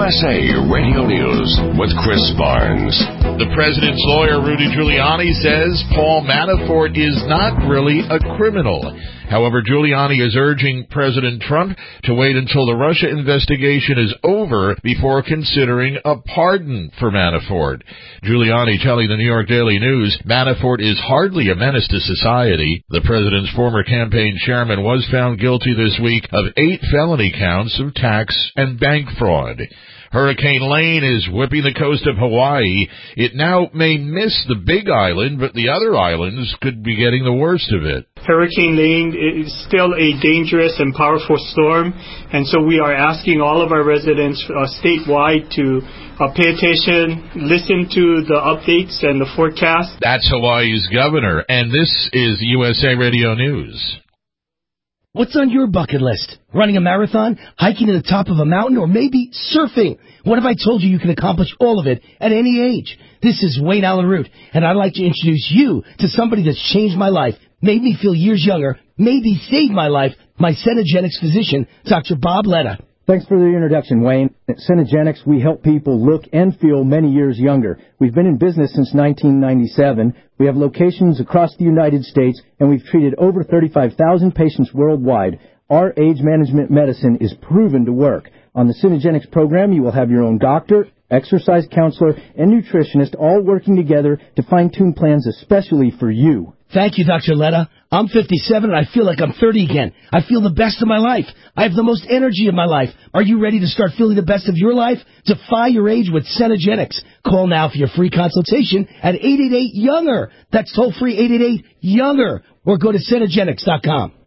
USA Radio News with Chris Barnes. The president's lawyer, Rudy Giuliani, says Paul Manafort is not really a criminal. However, Giuliani is urging President Trump to wait until the Russia investigation is over before considering a pardon for Manafort. Giuliani telling the New York Daily News Manafort is hardly a menace to society. The president's former campaign chairman was found guilty this week of 8 felony counts of tax and bank fraud. Hurricane Lane is whipping the coast of Hawaii. It now may miss the Big Island, but the other islands could be getting the worst of it. Hurricane Lane is still a dangerous and powerful storm, and so we are asking all of our residents statewide to pay attention, listen to the updates and the forecast. That's Hawaii's governor, and this is USA Radio News. What's on your bucket list? Running a marathon, hiking to the top of a mountain, or maybe surfing? What if I told you can accomplish all of it at any age? This is Wayne Allen Root, and I'd like to introduce you to somebody that's changed my life, made me feel years younger, maybe saved my life, my Cenegenics physician, Dr. Bob Letta. Thanks for the introduction, Wayne. At Cenegenics, we help people look and feel many years younger. We've been in business since 1997. We have locations across the United States, and we've treated over 35,000 patients worldwide. Our age management medicine is proven to work. On the Cenegenics program, you will have your own doctor, exercise counselor, and nutritionist all working together to fine-tune plans especially for you. Thank you, Dr. Letta. I'm 57 and I feel like I'm 30 again. I feel the best of my life. I have the most energy of my life. Are you ready to start feeling the best of your life? Defy your age with Cenegenics. Call now for your free consultation at 888-YOUNGER. That's toll-free 888-YOUNGER. Or go to Cenegenics.com.